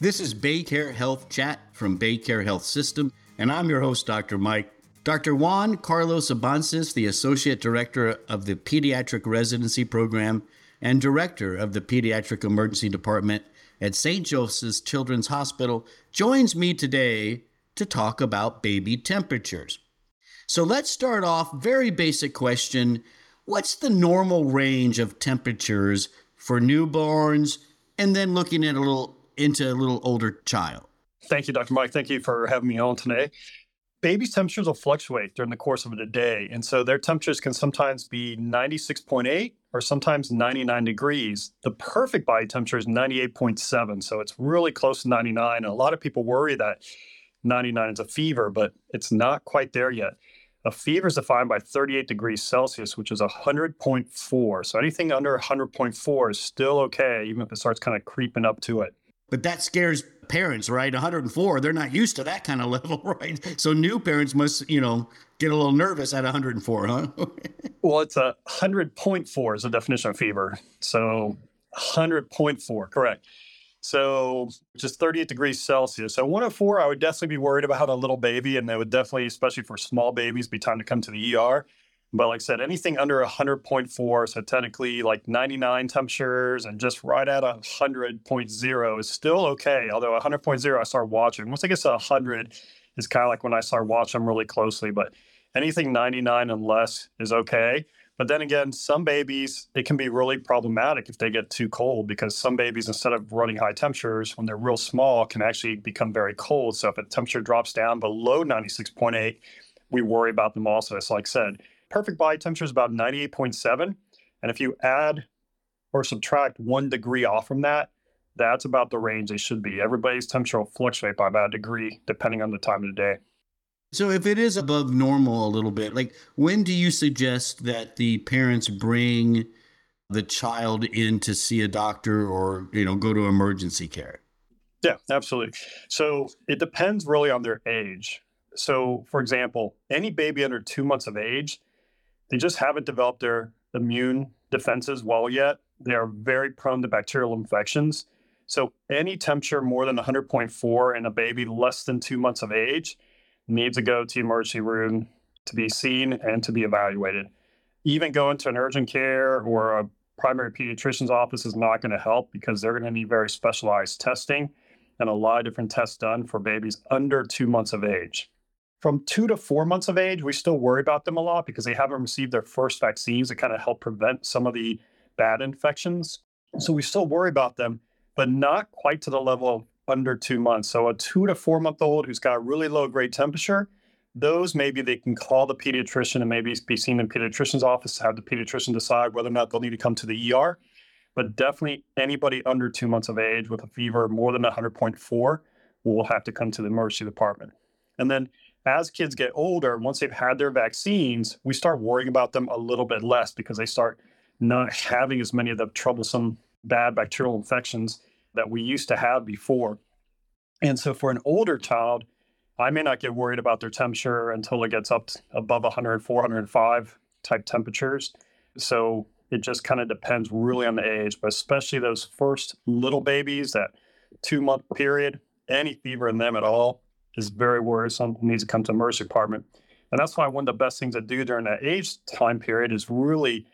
This is BayCare Health Chat from BayCare Health System, and I'm your host, Dr. Mike. Dr. Juan Carlos Abances, the Associate Director of the Pediatric Residency Program and Director of the Pediatric Emergency Department at St. Joseph's Children's Hospital, joins me today to talk about baby temperatures. So let's start off, very basic question. What's the normal range of temperatures for newborns, and then looking at a little older child? Thank you, Dr. Mike. Thank you for having me on today. Babies' temperatures will fluctuate during the course of the day, and so their temperatures can sometimes be 96.8 or sometimes 99 degrees. The perfect body temperature is 98.7, so it's really close to 99. And a lot of people worry that 99 is a fever, but it's not quite there yet. A fever is defined by 38 degrees Celsius, which is 100.4. So anything under 100.4 is still okay, even if it starts kind of creeping up to it. But that scares parents, right? 104, they're not used to that kind of level, right? So new parents must, get a little nervous at 104, huh? Well, it's 100.4 is the definition of fever. So 100.4, correct. So just 38 degrees Celsius. So 104, I would definitely be worried about a little baby, and it would definitely, especially for small babies, be time to come to the ER. But like I said, anything under 100.4, so technically like 99 temperatures and just right at 100.0 is still okay. Although 100.0, I start watching. Once it gets to 100, it's kind of like when I start watching them really closely. But anything 99 and less is okay. But then again, some babies, it can be really problematic if they get too cold, because some babies, instead of running high temperatures, when they're real small, can actually become very cold. So if a temperature drops down below 96.8, we worry about them also. So like I said, perfect body temperature is about 98.7. And if you add or subtract 1 degree off from that, that's about the range they should be. Everybody's temperature will fluctuate by about a degree, depending on the time of the day. So if it is above normal a little bit, like when do you suggest that the parents bring the child in to see a doctor or, go to emergency care? Yeah, absolutely. So it depends really on their age. So for example, any baby under 2 months of age, they just haven't developed their immune defenses well yet. They are very prone to bacterial infections. So any temperature more than 100.4 in a baby less than 2 months of age needs to go to the emergency room to be seen and to be evaluated. Even going to an urgent care or a primary pediatrician's office is not going to help, because they're going to need very specialized testing and a lot of different tests done for babies under 2 months of age. From 2 to 4 months of age, we still worry about them a lot because they haven't received their first vaccines that kind of help prevent some of the bad infections. So we still worry about them, but not quite to the level of under 2 months. So a 2 to 4 month old who's got a really low grade temperature, those maybe they can call the pediatrician and maybe be seen in the pediatrician's office to have the pediatrician decide whether or not they'll need to come to the ER. But definitely anybody under 2 months of age with a fever more than 100.4 will have to come to the emergency department. And then as kids get older, once they've had their vaccines, we start worrying about them a little bit less because they start not having as many of the troublesome bad bacterial infections that we used to have before. And so for an older child, I may not get worried about their temperature until it gets up above 104, 105 type temperatures. So it just kind of depends really on the age, but especially those first little babies, that 2 month period, any fever in them at all is very worrisome, needs to come to the emergency department. And that's why one of the best things to do during that age time period is really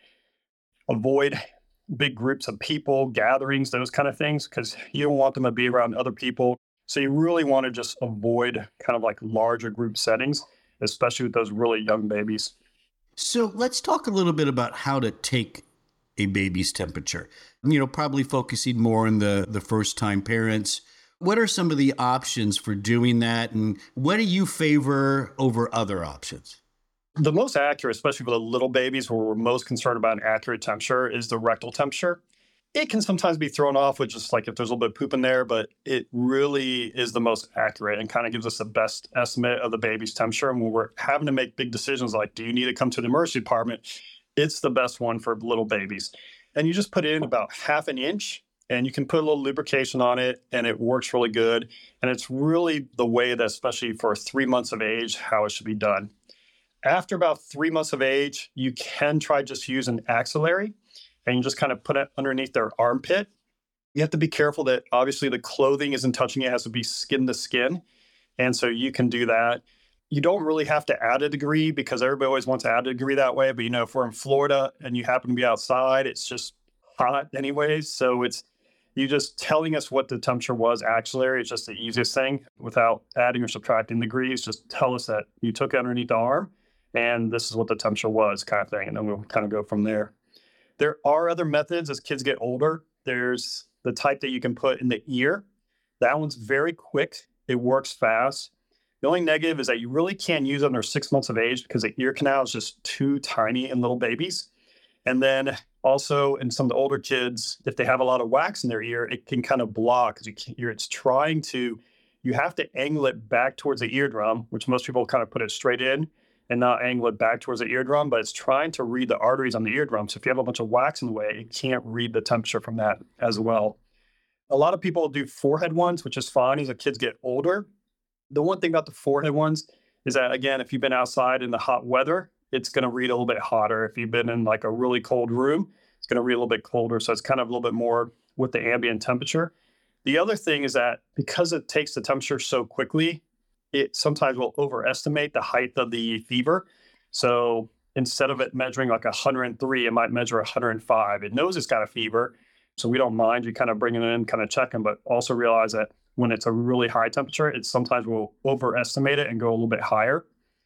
avoid big groups of people, gatherings, those kind of things, because you don't want them to be around other people. So you really want to just avoid kind of like larger group settings, especially with those really young babies. So let's talk a little bit about how to take a baby's temperature, probably focusing more on the first-time parents. What are some of the options for doing that, and what do you favor over other options? The most accurate, especially for the little babies where we're most concerned about an accurate temperature, is the rectal temperature. It can sometimes be thrown off with just like if there's a little bit of poop in there, but it really is the most accurate and kind of gives us the best estimate of the baby's temperature. And when we're having to make big decisions like, do you need to come to the emergency department? It's the best one for little babies. And you just put in about half an inch and you can put a little lubrication on it and it works really good. And it's really the way that, especially for 3 months of age, how it should be done. After about 3 months of age, you can try just use an axillary and you just kind of put it underneath their armpit You have to be careful that obviously the clothing isn't touching it. It has to be skin to skin. And so you can do that. You don't really have to add a degree because everybody always wants to add a degree that way. But, if we're in Florida and you happen to be outside, it's just hot anyways. So it's you just telling us what the temperature was axillary. It's just the easiest thing without adding or subtracting degrees. Just tell us that you took it underneath the arm and this is what the temperature was, kind of thing. And then we'll kind of go from there. There are other methods as kids get older. There's the type that you can put in the ear. That one's very quick. It works fast. The only negative is that you really can't use it under 6 months of age because the ear canal is just too tiny in little babies. And then also in some of the older kids, if they have a lot of wax in their ear, it can kind of block because you have to angle it back towards the eardrum, which most people kind of put it straight in and not angle it back towards the eardrum, but it's trying to read the arteries on the eardrum. So if you have a bunch of wax in the way, it can't read the temperature from that as well. A lot of people do forehead ones, which is fine as the kids get older. The one thing about the forehead ones is that, again, if you've been outside in the hot weather, it's going to read a little bit hotter. If you've been in like a really cold room, it's going to read a little bit colder. So it's kind of a little bit more with the ambient temperature. The other thing is that because it takes the temperature so quickly, it sometimes will overestimate the height of the fever. So instead of it measuring like 103, it might measure 105. It knows it's got a fever. So we don't mind you kind of bringing it in, kind of checking, but also realize that when it's a really high temperature, it sometimes will overestimate it and go a little bit higher.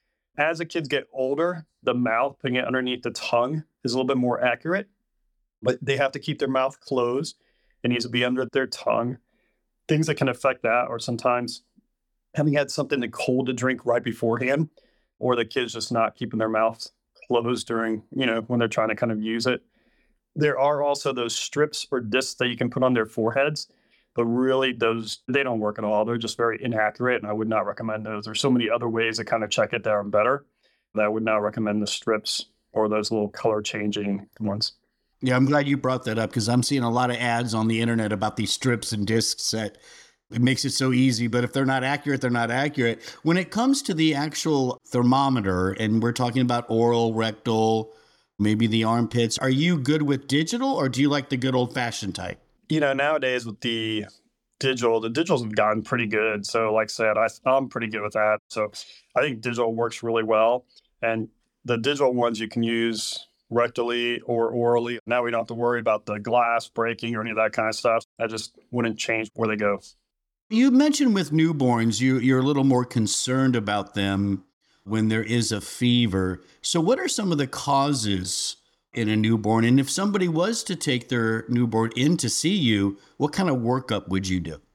As the kids get older, the mouth, putting it underneath the tongue is a little bit more accurate, but they have to keep their mouth closed. It needs to be under their tongue. Things that can affect that are sometimes having had something cold to drink right beforehand, or the kids just not keeping their mouths closed during, when they're trying to kind of use it. There are also those strips or discs that you can put on their foreheads, but really they don't work at all. They're just very inaccurate, and I would not recommend those. There's so many other ways to kind of check it that are better that I would not recommend the strips or those little color changing ones. Yeah, I'm glad you brought that up because I'm seeing a lot of ads on the internet about these strips and discs that it makes it so easy. But if they're not accurate, they're not accurate. When it comes to the actual thermometer, and we're talking about oral, rectal, maybe the armpits, are you good with digital or do you like the good old fashioned type? Nowadays with the digitals have gotten pretty good. So like I said, I'm pretty good with that. So I think digital works really well. And the digital ones you can use rectally or orally. Now we don't have to worry about the glass breaking or any of that kind of stuff. I just wouldn't change where they go. You mentioned with newborns, you're a little more concerned about them when there is a fever. So what are some of the causes in a newborn? And if somebody was to take their newborn in to see you, what kind of workup would you do?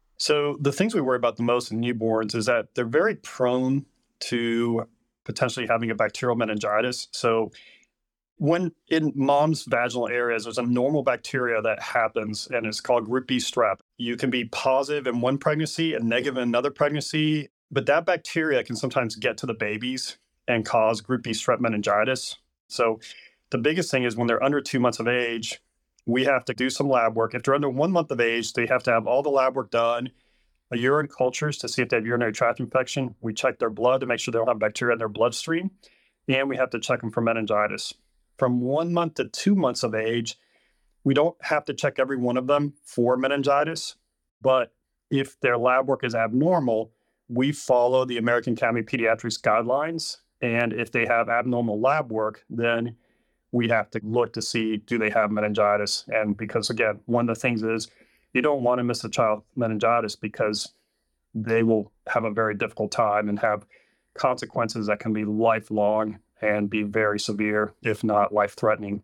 So the things we worry about the most in newborns is that they're very prone to potentially having a bacterial meningitis. So when in mom's vaginal areas, there's a normal bacteria that happens, and it's called group B strep. You can be positive in one pregnancy and negative in another pregnancy, but that bacteria can sometimes get to the babies and cause group B strep meningitis. So the biggest thing is when they're under 2 months of age, we have to do some lab work. If they're under 1 month of age, they have to have all the lab work done, a urine cultures to see if they have urinary tract infection. We check their blood to make sure they don't have bacteria in their bloodstream, and we have to check them for meningitis. From 1 month to 2 months of age, we don't have to check every one of them for meningitis, but if their lab work is abnormal, we follow the American Academy of Pediatrics guidelines. And if they have abnormal lab work, then we have to look to see, do they have meningitis? And because, again, one of the things is you don't want to miss a child with meningitis because they will have a very difficult time and have consequences that can be lifelong and be very severe, if not life-threatening.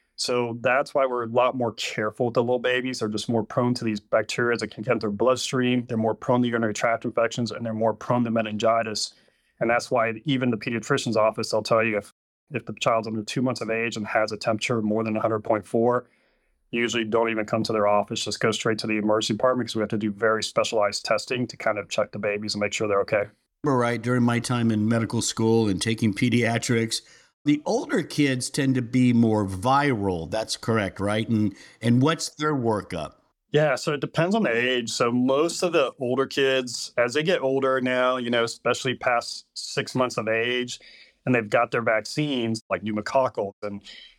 So that's why we're a lot more careful with the little babies. They're just more prone to these bacteria that can get into their bloodstream. They're more prone to urinary tract infections, and they're more prone to meningitis. And that's why even the pediatrician's office, they'll tell you if the child's under 2 months of age and has a temperature more than 100.4, usually don't even come to their office, just go straight to the emergency department because we have to do very specialized testing to kind of check the babies and make sure they're okay. Right. During my time in medical school and taking pediatrics, the older kids tend to be more viral. That's correct, right? And what's their workup? Yeah, so it depends on the age. So most of the older kids, as they get older now, especially past 6 months of age, and they've got their vaccines like pneumococcal, and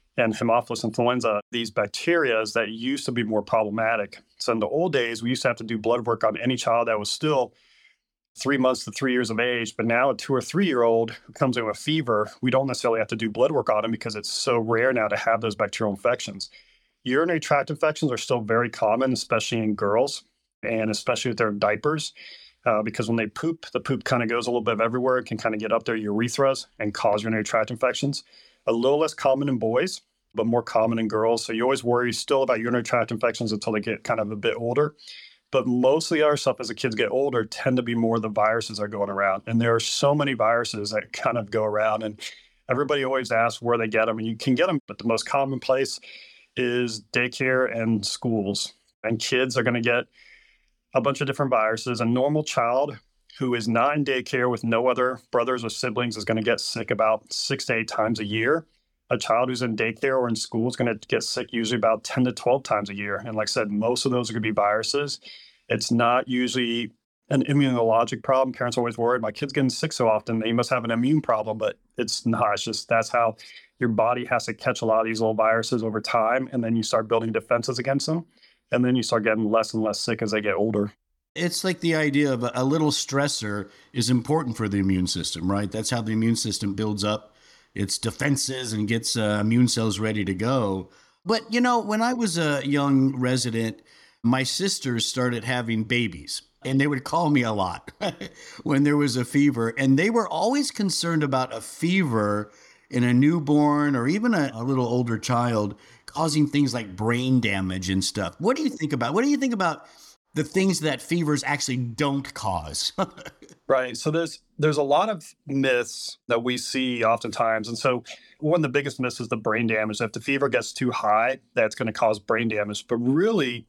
and Haemophilus influenza, these bacteria that used to be more problematic. So in the old days, we used to have to do blood work on any child that was still 3 months to 3 years of age. But now a 2 or 3 year old who comes in with fever, we don't necessarily have to do blood work on them because it's so rare now to have those bacterial infections. Urinary tract infections are still very common, especially in girls and especially with their diapers. Because when they poop, the poop kind of goes a little bit everywhere. It can kind of get up their urethras and cause urinary tract infections. A little less common in boys, but more common in girls. So you always worry still about urinary tract infections until they get kind of a bit older. But mostly our stuff as the kids get older tend to be more the viruses that are going around. And there are so many viruses that kind of go around. And everybody always asks where they get them. And you can get them, but the most common place is daycare and schools. And kids are going to get a bunch of different viruses. A normal child who is not in daycare with no other brothers or siblings is going to get sick about 6 to 8 times a year. A child who's in daycare or in school is going to get sick usually about 10 to 12 times a year. And like I said, most of those are going to be viruses. It's not usually an immunologic problem. Parents are always worried, my kid's getting sick so often, they must have an immune problem, but it's not. It's just that's how your body has to catch a lot of these little viruses over time. And then you start building defenses against them. And then you start getting less and less sick as they get older. It's like the idea of a little stressor is important for the immune system, right? That's how the immune system builds up its defenses and gets immune cells ready to go. But, when I was a young resident, my sisters started having babies, and they would call me a lot when there was a fever. And they were always concerned about a fever in a newborn or even a little older child causing things like brain damage and stuff. What do you think about the things that fevers actually don't cause? Right. So there's a lot of myths that we see oftentimes. And so one of the biggest myths is the brain damage. If the fever gets too high, that's going to cause brain damage. But really,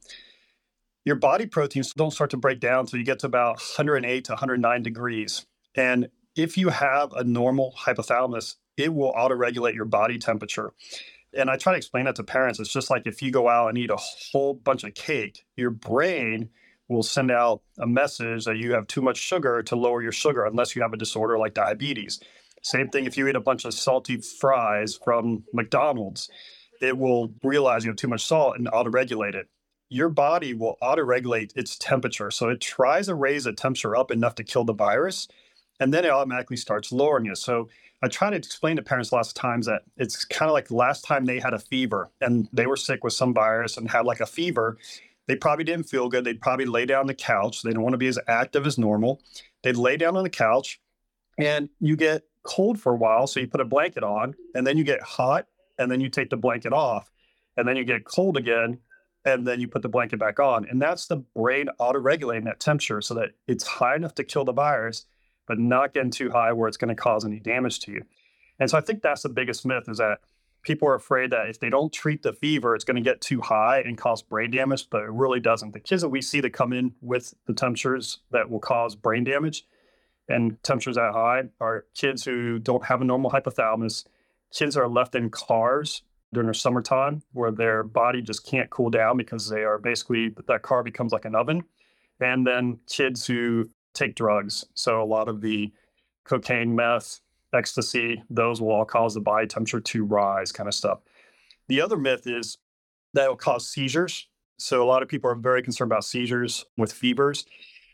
your body proteins don't start to break down until you get to about 108 to 109 degrees. And if you have a normal hypothalamus, it will auto-regulate your body temperature. And I try to explain that to parents. It's just like if you go out and eat a whole bunch of cake, your brain will send out a message that you have too much sugar to lower your sugar, unless you have a disorder like diabetes. Same thing if you eat a bunch of salty fries from McDonald's, it will realize you have too much salt and auto-regulate it. Your body will auto-regulate its temperature. So it tries to raise the temperature up enough to kill the virus, and then it automatically starts lowering it. So I try to explain to parents lots of times that it's kind of like the last time they had a fever and they were sick with some virus and had like a fever, they probably didn't feel good. They'd probably lay down on the couch. They didn't want to be as active as normal. They'd lay down on the couch and you get cold for a while. So you put a blanket on and then you get hot and then you take the blanket off and then you get cold again and then you put the blanket back on. And that's the brain auto-regulating that temperature so that it's high enough to kill the virus, but not getting too high where it's going to cause any damage to you. And so I think that's the biggest myth, is that people are afraid that if they don't treat the fever, it's going to get too high and cause brain damage, but it really doesn't. The kids that we see that come in with the temperatures that will cause brain damage and temperatures that high are kids who don't have a normal hypothalamus, kids that are left in cars during the summertime where their body just can't cool down because they are basically, that car becomes like an oven. And then kids who take drugs. So a lot of the cocaine, meth, ecstasy, those will all cause the body temperature to rise, kind of stuff. The other myth is that it will cause seizures. So a lot of people are very concerned about seizures with fevers.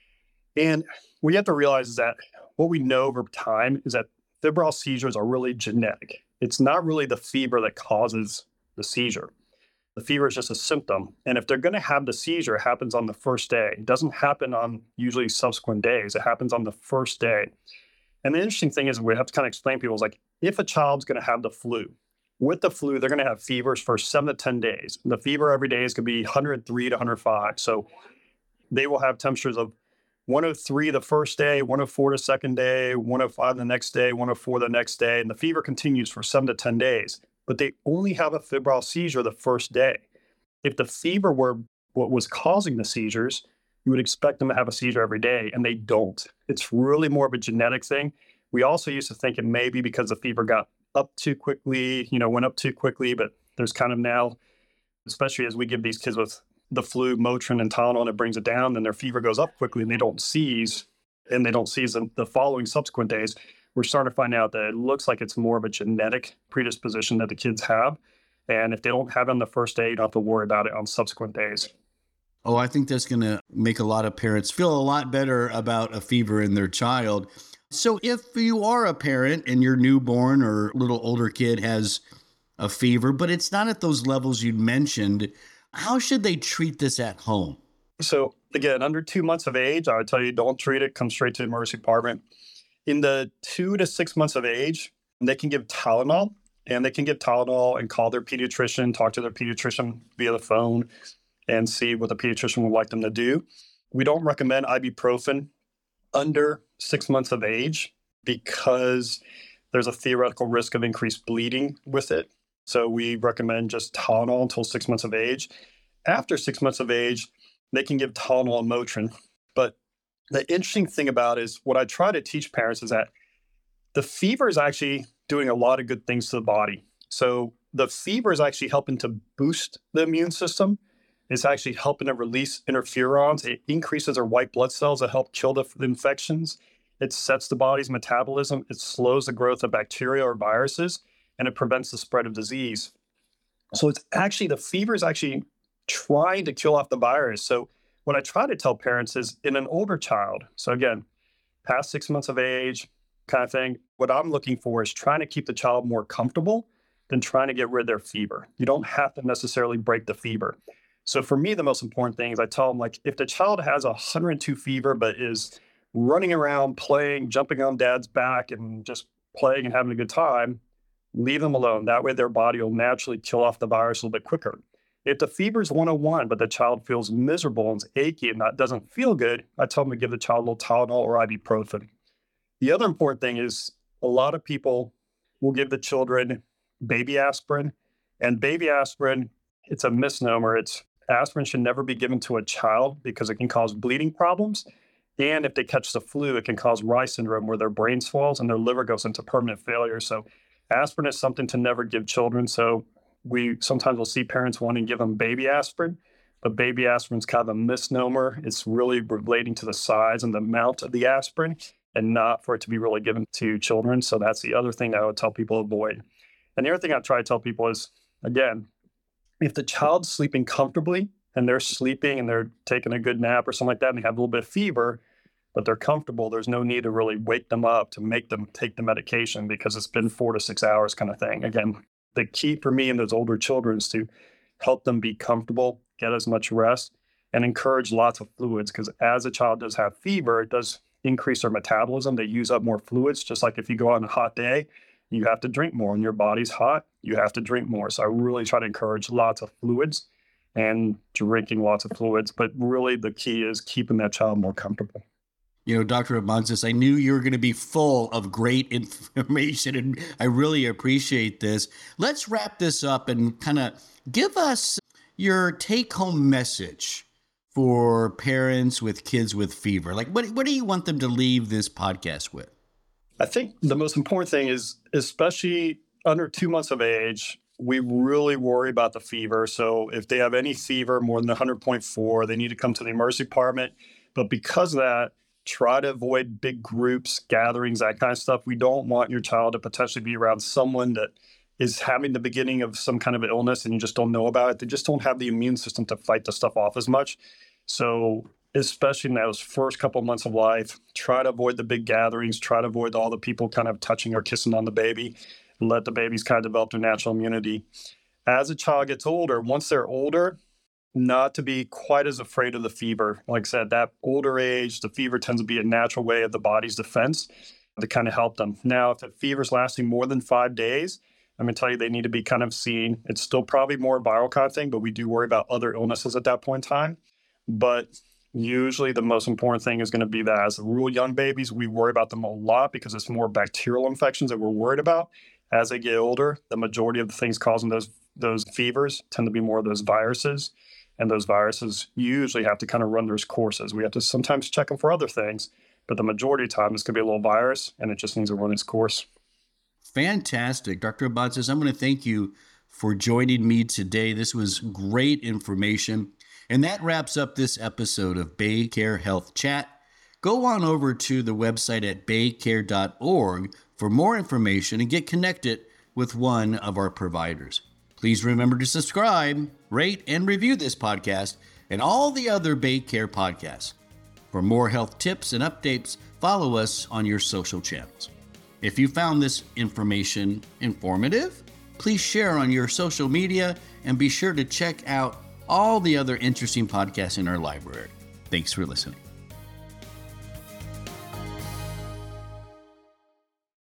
And what you have to realize is that what we know over time is that febrile seizures are really genetic. It's not really the fever that causes the seizure. The fever is just a symptom. And if they're going to have the seizure, it happens on the first day. It doesn't happen on usually subsequent days. It happens on the first day. And the interesting thing is we have to kind of explain to people is like, if a child's going to have the flu, with the flu, they're going to have fevers for 7 to 10 days. The fever every day is going to be 103 to 105. So they will have temperatures of 103 the first day, 104 the second day, 105 the next day, 104 the next day. And the fever continues for 7 to 10 days. But they only have a febrile seizure the first day. If the fever were what was causing the seizures, you would expect them to have a seizure every day, and they don't. It's really more of a genetic thing. We also used to think it may be because the fever got up too quickly, went up too quickly, but there's kind of now, especially as we give these kids with the flu, Motrin and Tylenol, and it brings it down, then their fever goes up quickly and they don't seize in the following subsequent days. We're starting to find out that it looks like it's more of a genetic predisposition that the kids have. And if they don't have it on the first day, you don't have to worry about it on subsequent days. Oh, I think that's going to make a lot of parents feel a lot better about a fever in their child. So if you are a parent and your newborn or little older kid has a fever, but it's not at those levels you mentioned, how should they treat this at home? So again, under 2 months of age, I would tell you don't treat it, come straight to the emergency department. In the 2 to 6 months of age, they can give Tylenol, and they can give Tylenol and call their pediatrician, talk to their pediatrician via the phone, and see what the pediatrician would like them to do. We don't recommend ibuprofen under 6 months of age because there's a theoretical risk of increased bleeding with it. So we recommend just Tylenol until 6 months of age. After 6 months of age, they can give Tylenol and Motrin. But the interesting thing about it is what I try to teach parents is that the fever is actually doing a lot of good things to the body. So the fever is actually helping to boost the immune system. It's actually helping to release interferons. It increases our white blood cells that help kill the infections. It sets the body's metabolism. It slows the growth of bacteria or viruses, and it prevents the spread of disease. So it's actually, the fever is actually trying to kill off the virus. So what I try to tell parents is in an older child, so again, past 6 months of age kind of thing, what I'm looking for is trying to keep the child more comfortable than trying to get rid of their fever. You don't have to necessarily break the fever. So for me, the most important thing is I tell them, like, if the child has 102 fever, but is running around, playing, jumping on dad's back and just playing and having a good time, leave them alone. That way their body will naturally kill off the virus a little bit quicker. If the fever is 101, but the child feels miserable and is achy and that doesn't feel good, I tell them to give the child a little Tylenol or ibuprofen. The other important thing is a lot of people will give the children baby aspirin, and baby aspirin, it's a misnomer. Aspirin should never be given to a child because it can cause bleeding problems. And if they catch the flu, it can cause Rye syndrome where their brain swells and their liver goes into permanent failure. So aspirin is something to never give children. So we sometimes will see parents wanting to give them baby aspirin, but baby aspirin is kind of a misnomer. It's really relating to the size and the amount of the aspirin and not for it to be really given to children. So that's the other thing that I would tell people to avoid. And the other thing I try to tell people is, again, if the child's sleeping comfortably and they're sleeping and they're taking a good nap or something like that, and they have a little bit of fever, but they're comfortable, there's no need to really wake them up to make them take the medication because it's been 4 to 6 hours kind of thing. Again, the key for me and those older children is to help them be comfortable, get as much rest, and encourage lots of fluids because as a child does have fever, it does increase their metabolism. They use up more fluids, just like if you go on a hot day, you have to drink more and your body's hot, you have to drink more. So I really try to encourage lots of fluids and drinking lots of fluids. But really the key is keeping that child more comfortable. You know, Dr. Abansis, I knew you were going to be full of great information, and I really appreciate this. Let's wrap this up and kind of give us your take-home message for parents with kids with fever. Like, what do you want them to leave this podcast with? I think the most important thing is, especially under 2 months of age, we really worry about the fever. So if they have any fever more than 100.4, they need to come to the emergency department. But because of that, try to avoid big groups, gatherings, that kind of stuff. We don't want your child to potentially be around someone that is having the beginning of some kind of illness and you just don't know about it. They just don't have the immune system to fight the stuff off as much. So especially in those first couple of months of life, try to avoid the big gatherings, try to avoid all the people kind of touching or kissing on the baby, and let the babies kind of develop their natural immunity. As a child gets older, once they're older, not to be quite as afraid of the fever. Like I said, that older age, the fever tends to be a natural way of the body's defense to kind of help them. Now, if the fever's lasting more than 5 days, I'm going to tell you they need to be kind of seen. It's still probably more viral kind of thing, but we do worry about other illnesses at that point in time. But usually the most important thing is going to be that as real young babies, we worry about them a lot because it's more bacterial infections that we're worried about. As they get older, the majority of the things causing those fevers tend to be more of those viruses. And those viruses usually have to kind of run their courses. We have to sometimes check them for other things, but the majority of the time it's going to be a little virus and it just needs to run its course. Fantastic. Dr. Abansis, I'm going to thank you for joining me today. This was great information. And that wraps up this episode of BayCare Health Chat. Go on over to the website at baycare.org for more information and get connected with one of our providers. Please remember to subscribe, rate, and review this podcast and all the other BayCare podcasts. For more health tips and updates, follow us on your social channels. If you found this information informative, please share on your social media and be sure to check out all the other interesting podcasts in our library. Thanks for listening.